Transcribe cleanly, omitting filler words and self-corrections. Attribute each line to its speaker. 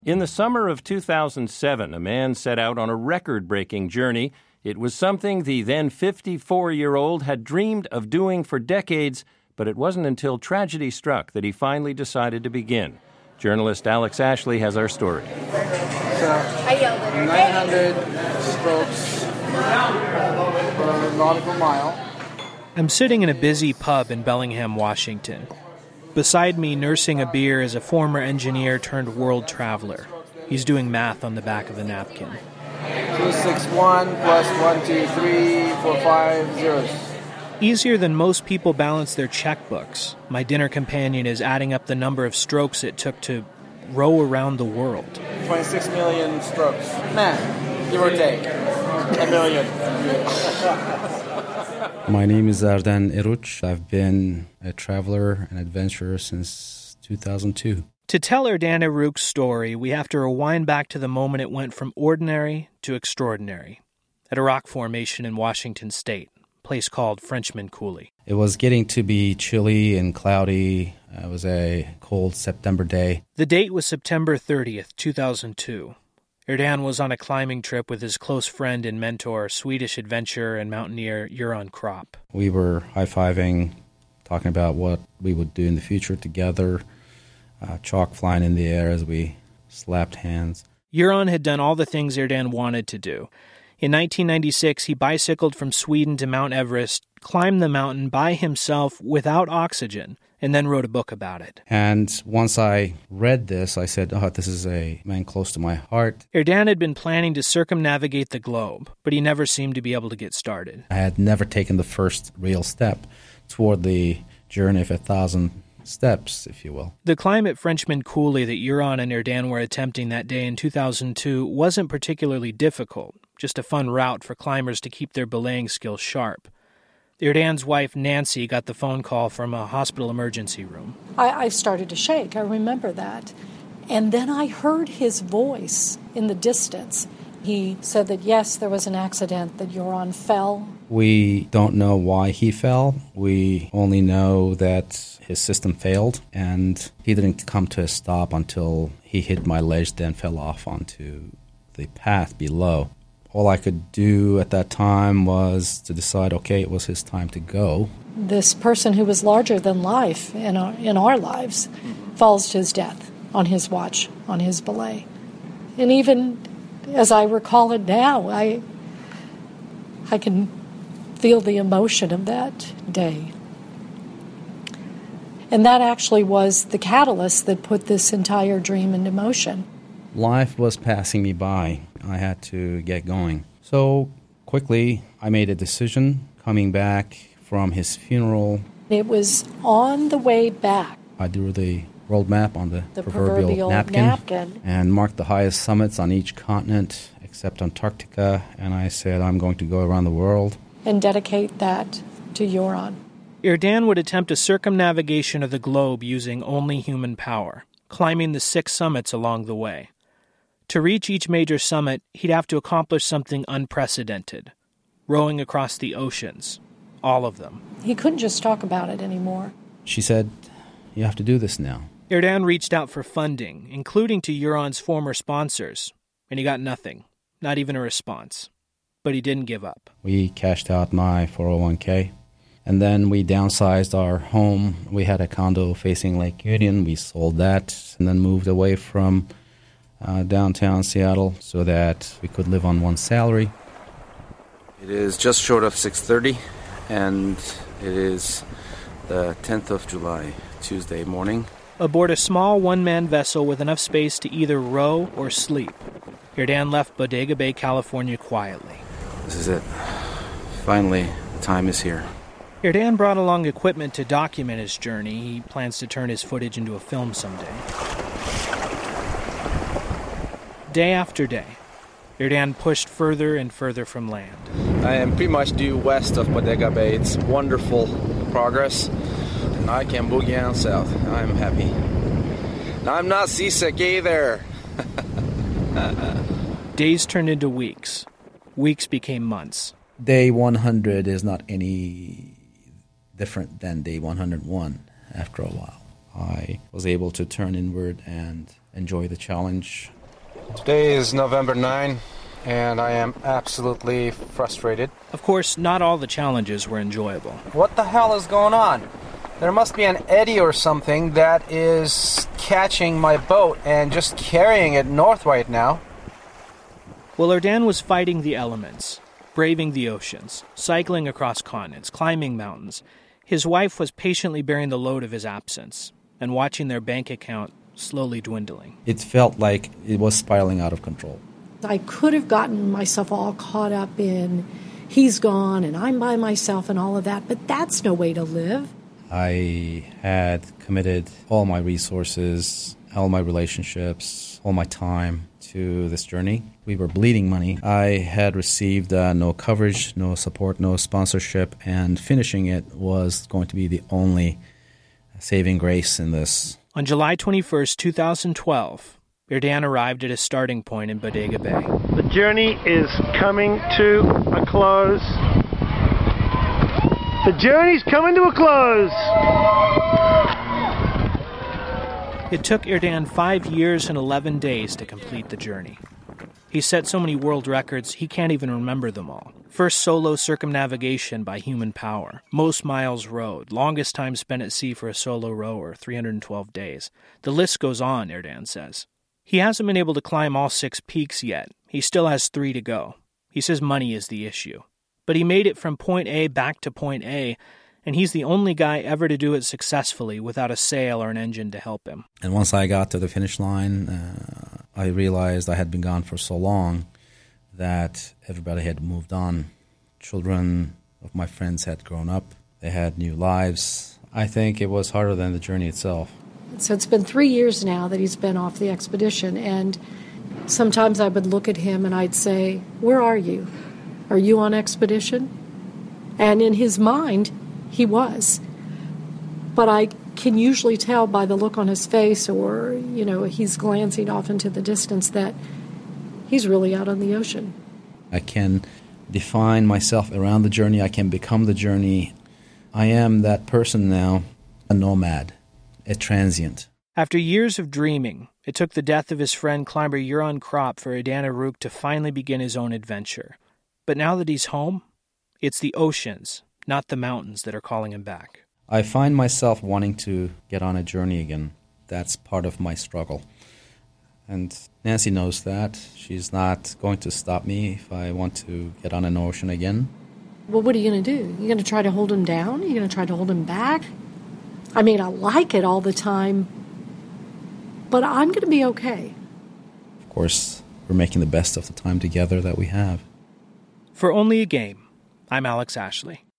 Speaker 1: In the summer of 2007, a man set out on a record-breaking journey. It was something the then 54-year-old had dreamed of doing for decades, but it wasn't until tragedy struck that he finally decided to begin. Journalist Alex Ashley has our story.
Speaker 2: So, 900 strokes per nautical mile.
Speaker 3: I'm sitting in a busy pub in Bellingham, Washington. Beside me, nursing a beer, is a former engineer turned world traveler. He's doing math on the back of the napkin.
Speaker 2: 261 plus 1, 2, 3, 4, 5 zeros.
Speaker 3: Easier than most people balance their checkbooks. My dinner companion is adding up the number of strokes it took to row around the world.
Speaker 2: 26 million strokes. Man, give or take. A million.
Speaker 4: My name is Erden Eruç. I've been a traveler and adventurer since 2002.
Speaker 3: To tell Erden Eruç's story, we have to rewind back to the moment it went from ordinary to extraordinary, at a rock formation in Washington State, a place called Frenchman Coulee.
Speaker 4: It was getting to be chilly and cloudy. It was a cold September day.
Speaker 3: The date was September 30th, 2002. Erden was on a climbing trip with his close friend and mentor, Swedish adventurer and mountaineer Göran Kropp.
Speaker 4: We were high-fiving, talking about what we would do in the future together, chalk flying in the air as we slapped hands.
Speaker 3: Göran had done all the things Erden wanted to do. In 1996, he bicycled from Sweden to Mount Everest, climbed the mountain by himself without oxygen, and then wrote a book about it.
Speaker 4: And once I read this, I said, this is a man close to my heart.
Speaker 3: Erden had been planning to circumnavigate the globe, but he never seemed to be able to get started.
Speaker 4: I had never taken the first real step toward the journey of 1,000 steps, if you will.
Speaker 3: The climb at Frenchman Coulee that Göran and Erden were attempting that day in 2002 wasn't particularly difficult, just a fun route for climbers to keep their belaying skills sharp. Erden's wife, Nancy, got the phone call from a hospital emergency room.
Speaker 5: I started to shake. I remember that. And then I heard his voice in the distance. He said that, yes, there was an accident, that Göran fell.
Speaker 4: We don't know why he fell. We only know that his system failed, and he didn't come to a stop until he hit my ledge, then fell off onto the path below. All I could do at that time was to decide, it was his time to go.
Speaker 5: This person who was larger than life in our lives falls to his death on his watch, on his belay. And even as I recall it now, I can feel the emotion of that day. And that actually was the catalyst that put this entire dream into motion.
Speaker 4: Life was passing me by. I had to get going. So quickly, I made a decision coming back from his funeral.
Speaker 5: It was on the way back.
Speaker 4: I drew the world map on the proverbial napkin and marked the highest summits on each continent except Antarctica. And I said, I'm going to go around the world.
Speaker 5: And dedicate that to Göran.
Speaker 3: Erden would attempt a circumnavigation of the globe using only human power, climbing the 6 summits along the way. To reach each major summit, he'd have to accomplish something unprecedented, rowing across the oceans, all of them.
Speaker 5: He couldn't just talk about it anymore.
Speaker 4: She said, you have to do this now.
Speaker 3: Erden reached out for funding, including to Göran's former sponsors, and he got nothing, not even a response. But he didn't give up.
Speaker 4: We cashed out my 401k, and then we downsized our home. We had a condo facing Lake Union. We sold that and then moved away from downtown Seattle so that we could live on one salary. It is just short of 6:30, and it is the 10th of July, Tuesday morning.
Speaker 3: Aboard a small one-man vessel with enough space to either row or sleep, Erden left Bodega Bay, California quietly.
Speaker 4: This is it. Finally, the time is here.
Speaker 3: Erden brought along equipment to document his journey. He plans to turn his footage into a film someday. Day after day, Erden pushed further and further from land.
Speaker 2: I am pretty much due west of Bodega Bay. It's wonderful progress. And I can boogie on south. I'm happy. I'm not seasick either.
Speaker 3: Days turned into weeks. Weeks became months.
Speaker 4: Day 100 is not any different than day 101 after a while. I was able to turn inward and enjoy the challenge.
Speaker 6: Today is November 9, and I am absolutely frustrated.
Speaker 3: Of course, not all the challenges were enjoyable.
Speaker 6: What the hell is going on? There must be an eddy or something that is catching my boat and just carrying it north right now.
Speaker 3: Well, Erdan was fighting the elements, braving the oceans, cycling across continents, climbing mountains. His wife was patiently bearing the load of his absence and watching their bank account slowly dwindling.
Speaker 4: It felt like it was spiraling out of control.
Speaker 5: I could have gotten myself all caught up in he's gone and I'm by myself and all of that, but that's no way to live.
Speaker 4: I had committed all my resources, all my relationships, all my time to this journey. We were bleeding money. I had received no coverage, no support, no sponsorship, and finishing it was going to be the only saving grace in this.
Speaker 3: On July 21st, 2012, Erdan arrived at a starting point in Bodega Bay.
Speaker 7: The journey is coming to a close. The journey's coming to a close.
Speaker 3: It took Erdan 5 years and 11 days to complete the journey. He set so many world records, he can't even remember them all. First solo circumnavigation by human power, most miles rowed, longest time spent at sea for a solo rower, 312 days. The list goes on, Erdan says. He hasn't been able to climb all 6 peaks yet. He still has 3 to go. He says money is the issue. But he made it from point A back to point A, and he's the only guy ever to do it successfully without a sail or an engine to help him.
Speaker 4: And once I got to the finish line, I realized I had been gone for so long that everybody had moved on. Children of my friends had grown up. They had new lives. I think it was harder than the journey itself.
Speaker 5: So it's been 3 years now that he's been off the expedition, and sometimes I would look at him and I'd say, "Where are you? Are you on expedition?" And in his mind, he was. But I can usually tell by the look on his face or, he's glancing off into the distance that he's really out on the ocean.
Speaker 4: I can define myself around the journey. I can become the journey. I am that person now, a nomad, a transient.
Speaker 3: After years of dreaming, it took the death of his friend climber Euron Kropp for Erdan Aruk to finally begin his own adventure. But now that he's home, it's the oceans, not the mountains, that are calling him back.
Speaker 4: I find myself wanting to get on a journey again. That's part of my struggle. And Nancy knows that. She's not going to stop me if I want to get on an ocean again.
Speaker 5: Well, what are you going to do? You're going to try to hold him down? You're going to try to hold him back? I mean, I like it all the time, but I'm going to be okay.
Speaker 4: Of course, we're making the best of the time together that we have.
Speaker 3: For Only a Game, I'm Alex Ashley.